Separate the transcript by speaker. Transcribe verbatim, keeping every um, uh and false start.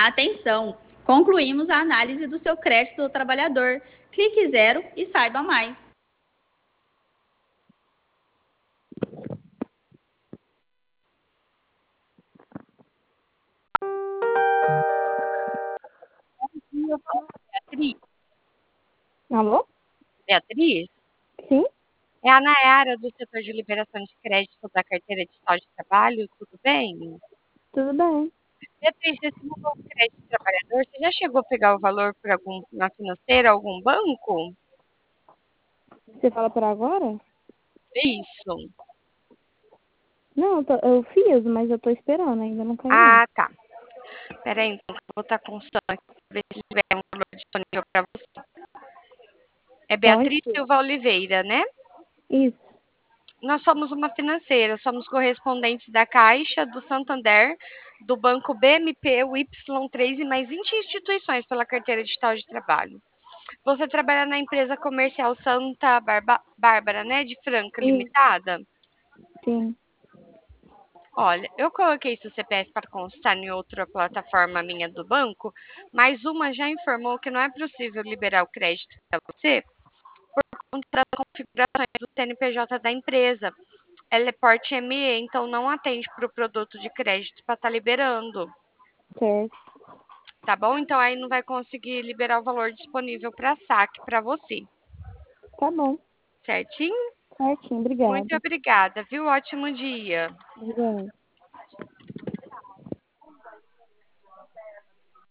Speaker 1: Atenção! Concluímos a análise do seu crédito do trabalhador. Clique zero e saiba mais.
Speaker 2: Beatriz,
Speaker 3: Alô?
Speaker 2: Beatriz,
Speaker 3: Sim,
Speaker 2: é a Nayara do setor de liberação de crédito da carteira digital de trabalho, tudo bem?
Speaker 3: tudo bem.
Speaker 2: Beatriz, esse novo crédito trabalhador, você já chegou a pegar o valor por alguma financeira, algum banco?
Speaker 3: Você fala por agora?
Speaker 2: Isso.
Speaker 3: Não, eu, tô- eu fiz, mas eu tô esperando, ainda não caiu não.
Speaker 2: Ah, tá. Espera aí, então, que eu vou estar consultando aqui para ver se tiver um valor disponível para você. É
Speaker 3: Da onde
Speaker 2: Beatriz
Speaker 3: que
Speaker 2: Silva Oliveira, né?
Speaker 3: é? Isso,
Speaker 2: Nós somos uma financeira, somos correspondentes da Caixa, do Santander, do Banco B M P, o Y três e mais vinte instituições pela carteira digital de trabalho. Você trabalha na empresa comercial Santa Barba- Bárbara, né, de Franca
Speaker 3: isso,
Speaker 2: Limitada?
Speaker 3: sim.
Speaker 2: Olha, eu coloquei seu C P F para constar em outra plataforma minha do banco, mas uma já informou que não é possível liberar o crédito para você por conta das configurações do C N P J da empresa. Ela é porte M E, então não atende para o produto de crédito para estar liberando,
Speaker 3: Certo.
Speaker 2: tá bom? Então aí não vai conseguir liberar o valor disponível para saque para você,
Speaker 3: Tá bom,
Speaker 2: certinho?
Speaker 3: certinho,
Speaker 2: Muito
Speaker 3: obrigada.
Speaker 2: obrigada, viu? Ótimo dia.
Speaker 3: Obrigada.